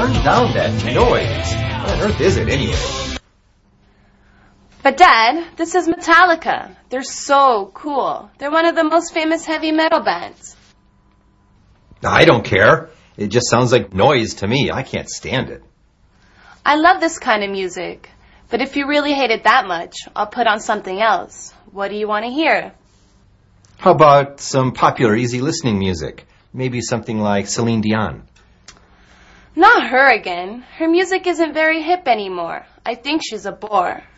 Turn down that noise. What on earth is it anyway? But Dad, this is Metallica. They're so cool. They're one of the most famous heavy metal bands. I don't care. It just sounds like noise to me. I can't stand it. I love this kind of music. But if you really hate it that much, I'll put on something else. What do you want to hear? How about some popular, easy listening music? Maybe something like Celine Dion. Not her again. Her music isn't very hip anymore. I think she's a bore.